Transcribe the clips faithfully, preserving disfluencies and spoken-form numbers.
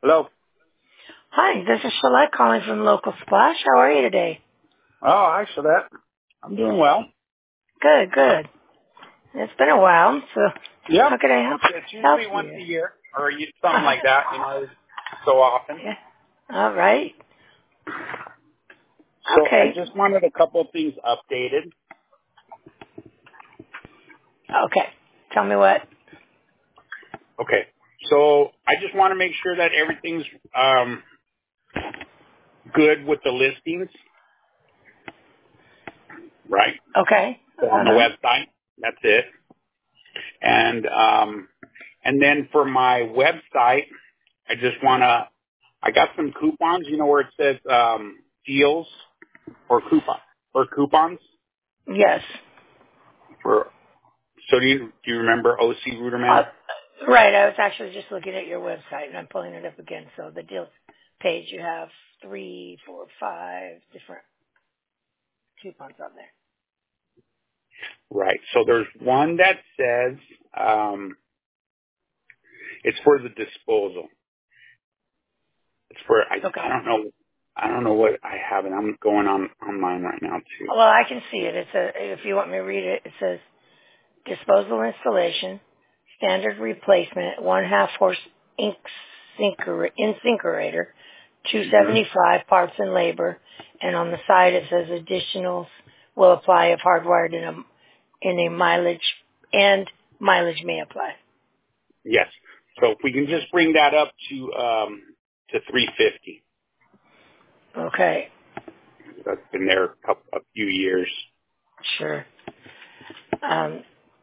Hello. Hi, this is Shalette calling from Local Splash. How are you today? Oh, hi, Shalette. I'm doing well. Good, good. It's been a while, so Yep. how can I help It's help usually once you? a year or you- something like that, you know, so often. Yeah. All right. So I Okay. just wanted a couple of things updated. Okay. Tell me what. Okay. So I just want to make sure that everything's um, good with the listings, right? Okay. So on the Uh-huh. website, that's it. And um, and then for my website, I just want to, I got some coupons, you know, where it says um, deals or coupon or coupons Yes. for. So do you do you remember O C Uh, Ruderman? right. I was actually just looking at your website, and I'm pulling it up again. So the deals page, you have three, four, five different coupons on there. Right. So there's one that says um, it's for the disposal. It's for I I Okay. don't know I don't know what I have, and I'm going on online right now too. Well, I can see it. It's a. If you want me to read it, it says disposal installation, standard replacement, one half horse ink sinker, incinerator, hmm two seventy-five parts and labor, and on the side it says additionals will apply if hardwired in a in a mileage and mileage may apply. Yes. So if we can just bring that up to um, to three fifty. Okay, That's been there a, couple, a few years. sure. Um,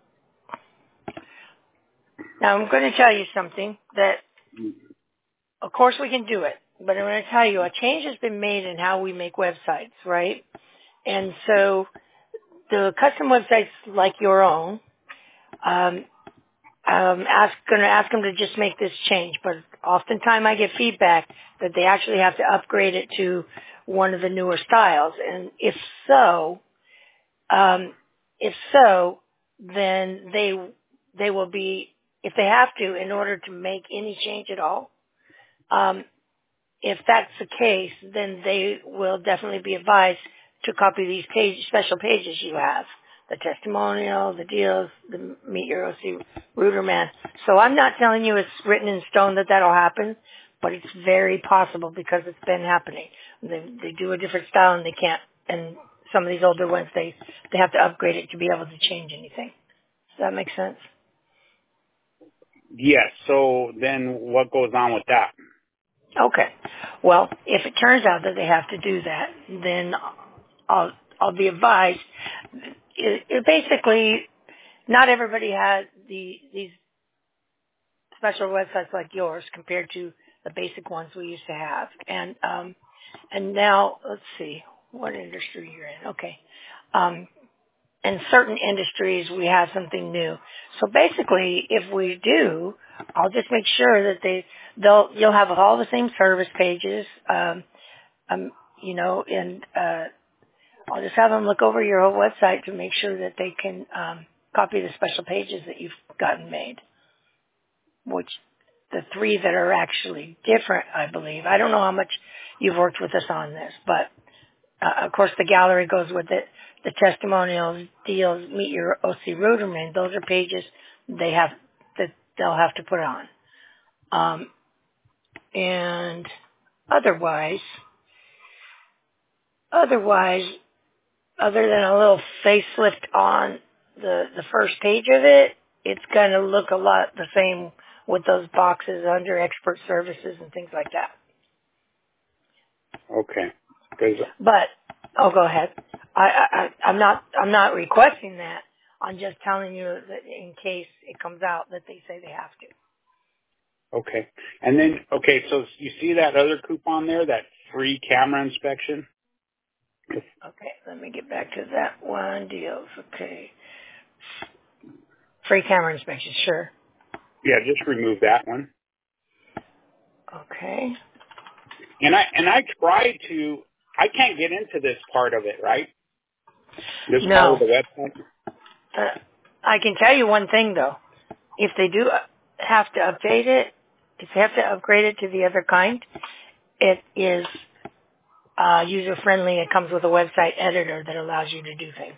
now I'm going to tell you something that, of course, we can do it, but I'm going to tell you a change has been made in how we make websites, right? And so the custom websites like your own, um, um, ask, gonna ask them to just make this change, but oftentimes I get feedback that they actually have to upgrade it to one of the newer styles. And if so, um, if so, then they, they will be, if they have to, in order to make any change at all, um, if that's the case, then they will definitely be advised to copy these page, special pages you have. The testimonial, the deals, the Meet Your O C Router Man. So I'm not telling you it's written in stone that that'll happen, but it's very possible because it's been happening. They, they do a different style and they can't, and some of these older ones, they, they have to upgrade it to be able to change anything. Does that make sense? Yes. So then what goes on with that? Okay. Well, if it turns out that they have to do that, then I'll I'll be advised. It, it basically, not everybody has the these special websites like yours compared to the basic ones we used to have. And um, and now let's see what industry you're in. Okay. Um, in certain industries, we have something new. So basically, if we do, I'll just make sure that they they'll you'll have all the same service pages. Um, um, you know, and uh, I'll just have them look over your whole website to make sure that they can um, copy the special pages that you've gotten made, which the three that are actually different, I believe. I don't know how much you've worked with us on this, but uh, of course the gallery goes with it. The testimonials, deals, meet your O C Ruderman, those are pages they have that they'll have to put on. Um, and otherwise, otherwise, other than a little facelift on the the first page of it, it's going to look a lot the same with those boxes under expert services and things like that. Okay. Because But oh, go ahead. I, I I'm not I'm not requesting that. I'm just telling you that in case it comes out that they say they have to. okay. And then okay. So you see that other coupon there, that free camera inspection? Okay, let me get back to that one. Deals. Okay, free camera inspection. Sure. Yeah. Just remove that one. Okay. And I and I try to. I can't get into this part of it, right? This part of No, the website. uh, I can tell you one thing though. If they do have to update it, if they have to upgrade it to the other kind, it is uh, user-friendly. It comes with a website editor that allows you to do things.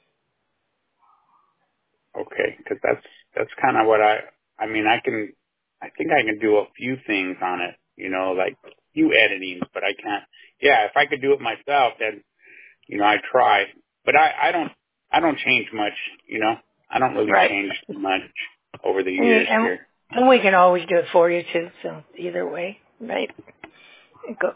Okay, because that's that's kind of what I. I mean, I can. I think I can do a few things on it. You know, like few editing, but I can't. Yeah, if I could do it myself, then you know, I try. But I, I don't. I don't change much. You know, I don't really Right. change much over the And, you, years and, here. and we can always do it for you too. So either way, right? Go.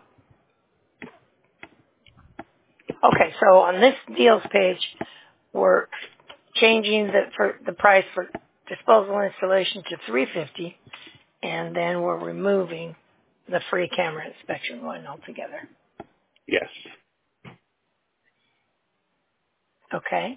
Okay, so on this deals page, we're changing the for the price for disposal installation to three hundred fifty dollars, and then we're removing the free camera inspection one altogether. Yes. Okay.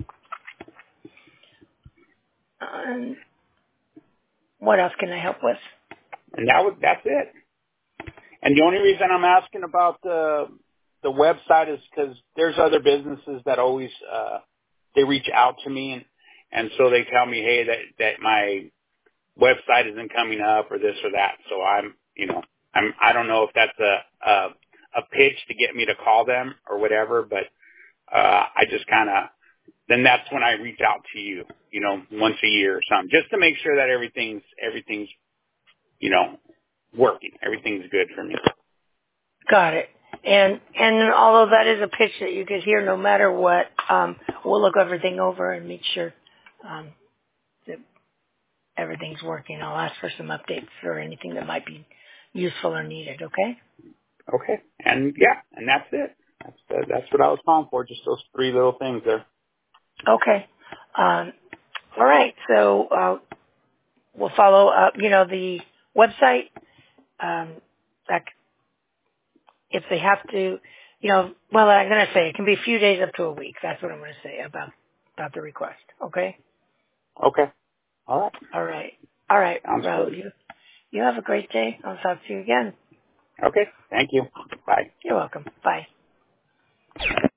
Um, what else can I help with? And that was that's it. And the only reason I'm asking about the the website is because there's other businesses that always uh, they reach out to me, and and so they tell me, hey, that that my website isn't coming up or this or that. So I'm, you know, I'm I don't know if that's a a, a pitch to get me to call them or whatever, but uh, I just kind of then that's when I reach out to you, you know, once a year or something, just to make sure that everything's everything's you know working, everything's good for me. Got it. And and although that is a pitch that you could hear no matter what, um, we'll look everything over and make sure um, that everything's working. I'll ask for some updates or anything that might be useful or needed. Okay. Okay. And yeah, and that's it. That's uh, that's what I was calling for. Just those three little things there. Okay. Um, all right. So uh, we'll follow up. You know, the website. Um, that if they have to, you know, well, I'm going to say it can be a few days up to a week. That's what I'm going to say about about the request. Okay. Okay. All right. All right. All right. Sounds Well, good. you you have a great day. I'll talk to you again. Okay. Thank you. Bye. You're welcome. Bye.